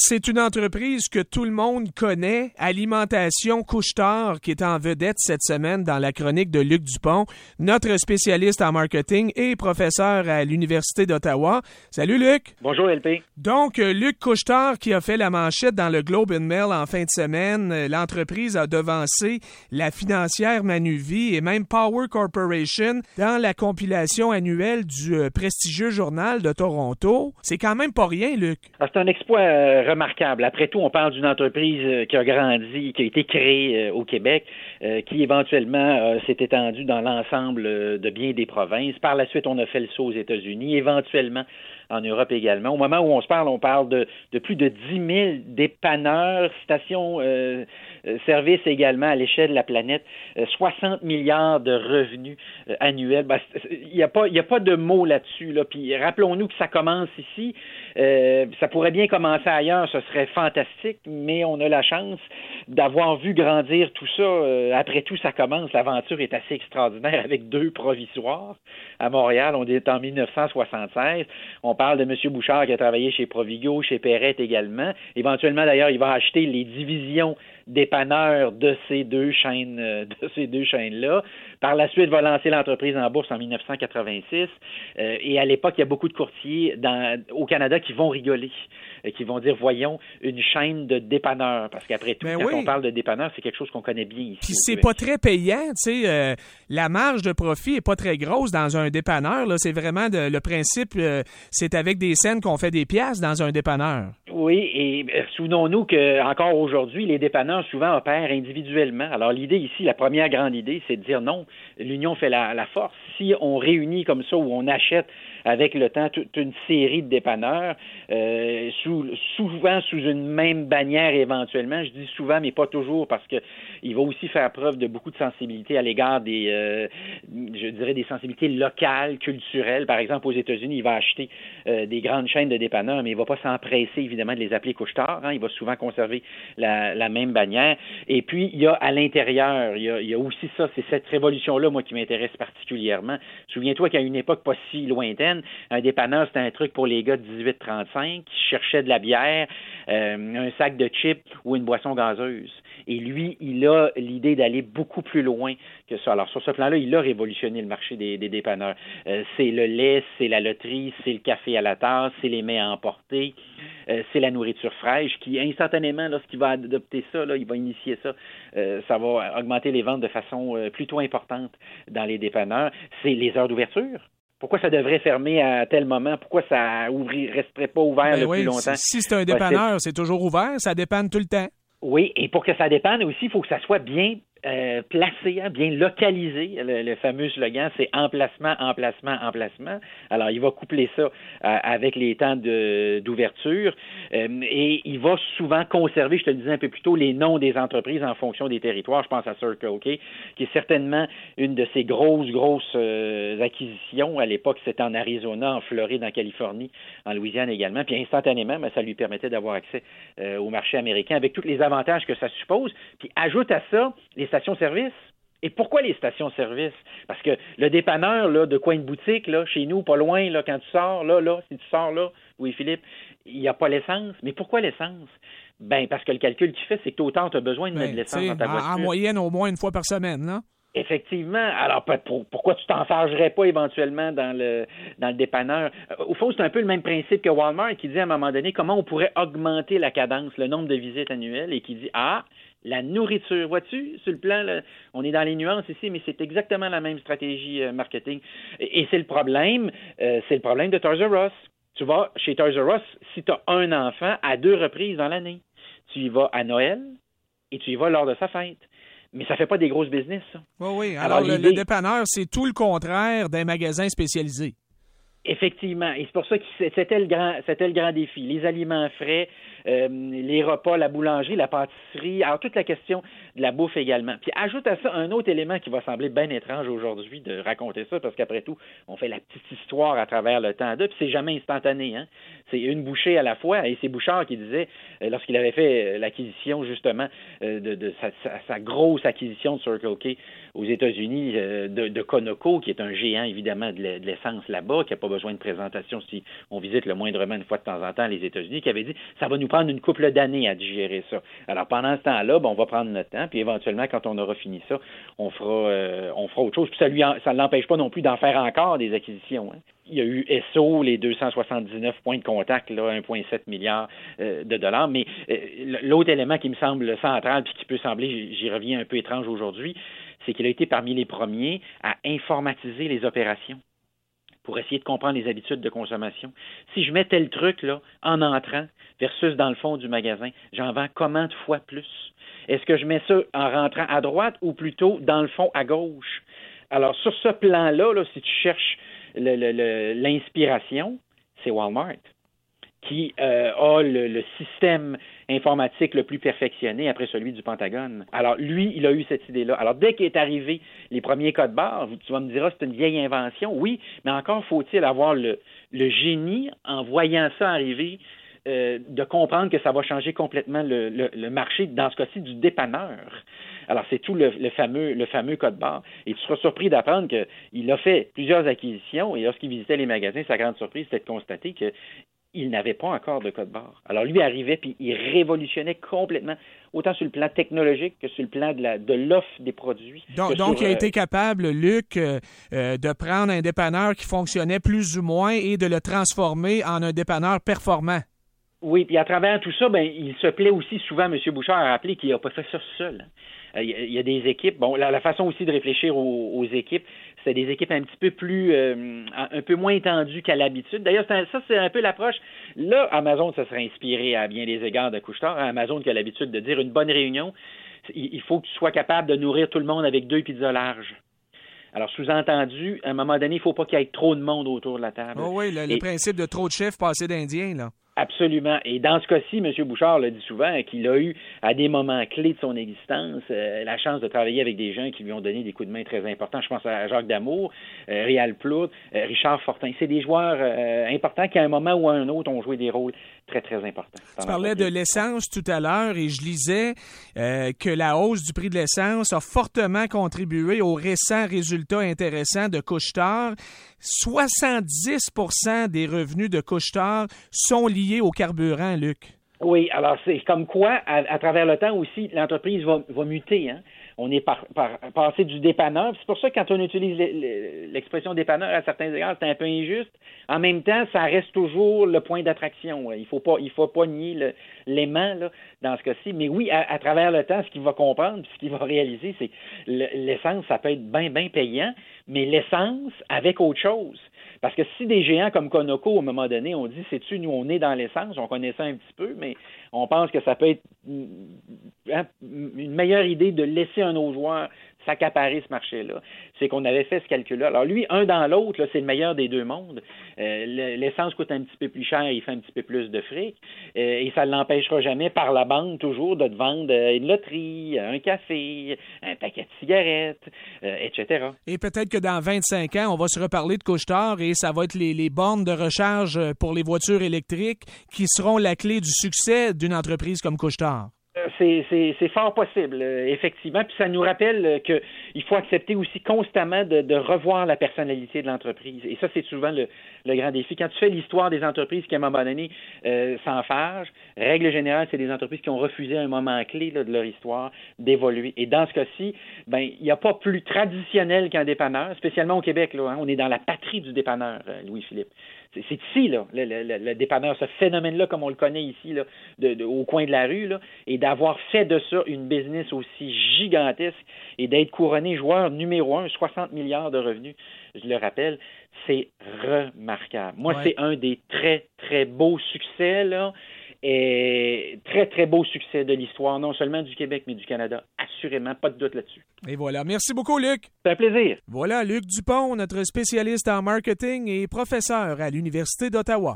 c'est une entreprise que tout le monde connaît, Alimentation Couche-Tard, qui est en vedette cette semaine dans la chronique de Luc Dupont, notre spécialiste en marketing et professeur à l'Université d'Ottawa. Salut Luc! Bonjour LP. Donc, Luc Couche-Tard qui a fait la manchette dans le Globe and Mail en fin de semaine, l'entreprise a devancé la financière Manuvie et même Power Corporation dans la compilation annuelle du prestigieux Journal de Toronto. C'est quand même pas rien, Luc. C'est un exploit remarquable. Après tout, on parle d'une entreprise qui a grandi, qui a été créée au Québec, qui éventuellement s'est étendue dans l'ensemble de bien des provinces. Par la suite, on a fait le saut aux États-Unis, éventuellement en Europe également. Au moment où on parle de plus de 10 000 dépanneurs, stations services également à l'échelle de la planète, 60 milliards de revenus annuels. Il n'y a pas de mots là-dessus. Là. Puis rappelons-nous que ça commence ici. Ça pourrait bien commencer ailleurs, ce serait fantastique, mais on a la chance d'avoir vu grandir tout ça. Après tout, ça commence. L'aventure est assez extraordinaire avec 2 provisoires à Montréal. On est en 1976. On parle de M. Bouchard qui a travaillé chez Provigo, chez Perrette également. Éventuellement, d'ailleurs, il va acheter les divisions dépanneurs de ces deux chaînes-là. Par la suite, va lancer l'entreprise en bourse en 1986. Et à l'époque, il y a beaucoup de courtiers au Canada qui vont rigoler, qui vont dire, voyons, une chaîne de dépanneurs. Parce qu'après tout, quand on parle de dépanneurs, c'est quelque chose qu'on connaît bien ici. Puis c'est pas très payant, tu sais. La marge de profit est pas très grosse dans un dépanneur. Là. C'est vraiment le principe, c'est avec des scènes qu'on fait des piastres dans un dépanneur. Oui, et souvenons-nous qu'encore aujourd'hui, les dépanneurs souvent opèrent individuellement. Alors l'idée ici, la première grande idée, c'est de dire non, l'union fait la force. Si on réunit comme ça, ou on achète avec le temps toute une série de dépanneurs, souvent sous une même bannière éventuellement. Je dis souvent, mais pas toujours, parce que il va aussi faire preuve de beaucoup de sensibilité à l'égard des sensibilités locales, culturelles. Par exemple, aux États-Unis, il va acheter des grandes chaînes de dépanneurs, mais il va pas s'empresser, évidemment, de les appeler Couche-Tard. Il va souvent conserver la même bannière. Et puis, il y a à l'intérieur, il y a aussi ça, c'est cette révolution-là, moi, qui m'intéresse particulièrement. Souviens-toi qu'à une époque pas si lointaine, un dépanneur, c'était un truc pour les gars de 18-35 qui cherchaient de la bière, un sac de chips ou une boisson gazeuse. Et lui, il a l'idée d'aller beaucoup plus loin que ça. Alors, sur ce plan-là, il a révolutionné le marché des dépanneurs. C'est le lait, c'est la loterie, c'est le café à la tasse, c'est les mets à emporter, c'est la nourriture fraîche qui, instantanément, lorsqu'il va adopter ça, là, il va initier ça, ça va augmenter les ventes de façon plutôt importante dans les dépanneurs. C'est les heures d'ouverture. Pourquoi ça devrait fermer à tel moment? Pourquoi ça resterait pas ouvert plus longtemps? Si c'est un dépanneur, c'est toujours ouvert, ça dépanne tout le temps. Oui, et pour que ça dépanne aussi, il faut que ça soit bien placé, bien localisé. Le fameux slogan, c'est emplacement, emplacement, emplacement. Alors, il va coupler ça avec les temps d'ouverture et il va souvent conserver, je te le disais un peu plus tôt, les noms des entreprises en fonction des territoires. Je pense à Circle K, qui est certainement une de ces grosses acquisitions. À l'époque, c'était en Arizona, en Floride, en Californie, en Louisiane également. Puis instantanément, ça lui permettait d'avoir accès au marché américain avec tous les avantages que ça suppose. Puis ajoute à ça les stations-service. Et pourquoi les stations-service? Parce que le dépanneur là, de coin de boutique, là, chez nous, pas loin, là, quand tu sors, si tu sors là, Louis-Philippe, il n'y a pas l'essence. Mais pourquoi l'essence? Ben, parce que le calcul qu'il fait, c'est que tôt ou tard, tu as besoin de mettre de l'essence dans ta voiture. En moyenne, au moins une fois par semaine, là? Effectivement. Alors, pourquoi tu t'enfargerais pas éventuellement dans le dépanneur? Au fond, c'est un peu le même principe que Walmart qui dit à un moment donné comment on pourrait augmenter la cadence, le nombre de visites annuelles, et qui dit, la nourriture, vois-tu, sur le plan, là, on est dans les nuances ici, mais c'est exactement la même stratégie marketing. Et c'est le problème de Toys R Us. Tu vas chez Toys R Us, si tu as un enfant, à 2 reprises dans l'année. Tu y vas à Noël et tu y vas lors de sa fête. Mais ça fait pas des grosses business, ça. Oui. Alors le dépanneur, c'est tout le contraire d'un magasin spécialisé. Effectivement. Et c'est pour ça que c'était le grand défi. Les aliments frais, les repas, la boulangerie, la pâtisserie, alors toute la question de la bouffe également. Puis ajoute à ça un autre élément qui va sembler bien étrange aujourd'hui de raconter ça, parce qu'après tout, on fait la petite histoire à travers le temps d'eux, puis c'est jamais instantané, hein. C'est une bouchée à la fois, et c'est Bouchard qui disait, lorsqu'il avait fait l'acquisition justement de sa grosse acquisition de Circle K aux États-Unis, de Conoco, qui est un géant évidemment de l'essence là-bas, qui n'a pas besoin de présentation si on visite le moindrement une fois de temps en temps les États-Unis, qui avait dit ça va nous prendre une couple d'années à digérer ça. Alors pendant ce temps-là, on va prendre notre temps, puis éventuellement, quand on aura fini ça, on fera autre chose. Puis ça ne l'empêche pas non plus d'en faire encore des acquisitions. Hein. Il y a eu Esso, les 279 points de contact, là, 1,7 milliard de dollars. Mais l'autre élément qui me semble central, puis qui peut sembler, j'y reviens, un peu étrange aujourd'hui, c'est qu'il a été parmi les premiers à informatiser les opérations pour essayer de comprendre les habitudes de consommation. Si je mets tel truc là en entrant versus dans le fond du magasin, j'en vends combien de fois plus? Est-ce que je mets ça en rentrant à droite ou plutôt dans le fond à gauche? Alors, sur ce plan-là, là, si tu cherches l'inspiration, c'est Walmart qui a le système informatique le plus perfectionné après celui du Pentagone. Alors, lui, il a eu cette idée-là. Alors, dès qu'il est arrivé les premiers codes barres, tu vas me dire, c'est une vieille invention. Oui, mais encore faut-il avoir le génie, en voyant ça arriver, de comprendre que ça va changer complètement le marché, dans ce cas-ci, du dépanneur. Alors, c'est tout le fameux code barre. Et tu seras surpris d'apprendre qu'il a fait plusieurs acquisitions, et lorsqu'il visitait les magasins, sa grande surprise, c'était de constater qu'il n'avait pas encore de code barre. Alors, lui arrivait, puis il révolutionnait complètement, autant sur le plan technologique que sur le plan de l'offre des produits. Donc il a été capable, Luc, de prendre un dépanneur qui fonctionnait plus ou moins et de le transformer en un dépanneur performant. Oui, puis à travers tout ça, il se plaît aussi souvent, M. Bouchard, à rappeler qu'il n'a pas fait ça seul. Il y a des équipes. Bon, la façon aussi de réfléchir aux équipes, c'est des équipes un petit peu plus, un peu moins étendues qu'à l'habitude. D'ailleurs, ça, c'est un peu l'approche. Là, Amazon, ça serait inspiré à bien des égards de Couche-Tard. Amazon qui a l'habitude de dire une bonne réunion, il faut que tu sois capable de nourrir tout le monde avec 2 pizzas larges. Alors, sous-entendu, à un moment donné, il ne faut pas qu'il y ait trop de monde autour de la table. Oh oui, le principe de trop de chefs passés d'Indiens, là. Absolument. Et dans ce cas-ci, M. Bouchard le dit souvent, qu'il a eu, à des moments clés de son existence, la chance de travailler avec des gens qui lui ont donné des coups de main très importants. Je pense à Jacques Damour, Réal Plourde, Richard Fortin. C'est des joueurs importants qui, à un moment ou à un autre, ont joué des rôles très, très importants. Tu parlais de l'essence tout à l'heure et je lisais que la hausse du prix de l'essence a fortement contribué aux récents résultats intéressants de Couche-Tard. 70% des revenus de Couche-Tard sont liés au carburant, Luc. Oui, alors c'est comme quoi, à travers le temps aussi, l'entreprise va muter. Hein? On est passé du dépanneur. C'est pour ça que quand on utilise l'expression dépanneur à certains égards, c'est un peu injuste. En même temps, ça reste toujours le point d'attraction. Il faut pas nier l'aimant là, dans ce cas-ci. Mais oui, à travers le temps, ce qu'il va comprendre, ce qu'il va réaliser, c'est que l'essence, ça peut être bien payant, mais l'essence avec autre chose. Parce que si des géants comme Conoco, à un moment donné, on dit, sais-tu, nous, on est dans l'essence, on connaît ça un petit peu, mais on pense que ça peut être une meilleure idée de laisser un autre joueur s'accaparer ce marché-là. C'est qu'on avait fait ce calcul-là. Alors lui, un dans l'autre, là, c'est le meilleur des deux mondes. L'essence coûte un petit peu plus cher, il fait un petit peu plus de fric, et ça ne l'empêchera jamais par la banque toujours de te vendre une loterie, un café, un paquet de cigarettes, etc. Et peut-être que dans 25 ans, on va se reparler de Couche-Tard et ça va être les bornes de recharge pour les voitures électriques qui seront la clé du succès d'une entreprise comme Couche-Tard. C'est fort possible, effectivement. Puis ça nous rappelle qu'il faut accepter aussi constamment de revoir la personnalité de l'entreprise. Et ça, c'est souvent le grand défi. Quand tu fais l'histoire des entreprises qui, à un moment donné, s'enfargent, règle générale, c'est des entreprises qui ont refusé à un moment clé là, de leur histoire d'évoluer. Et dans ce cas-ci, il n'y a pas plus traditionnel qu'un dépanneur, spécialement au Québec. Là, hein. On est dans la patrie du dépanneur, Louis-Philippe. C'est ici, là, le dépanneur, ce phénomène-là, comme on le connaît ici, là, au coin de la rue, là, et d'avoir fait de ça une business aussi gigantesque et d'être couronné joueur numéro 1, 60 milliards de revenus, je le rappelle, c'est remarquable. Moi, c'est un des très, très beaux succès, là, et très, très beau succès de l'histoire, non seulement du Québec, mais du Canada. Assurément, pas de doute là-dessus. Et voilà. Merci beaucoup, Luc. C'est un plaisir. Voilà, Luc Dupont, notre spécialiste en marketing et professeur à l'Université d'Ottawa.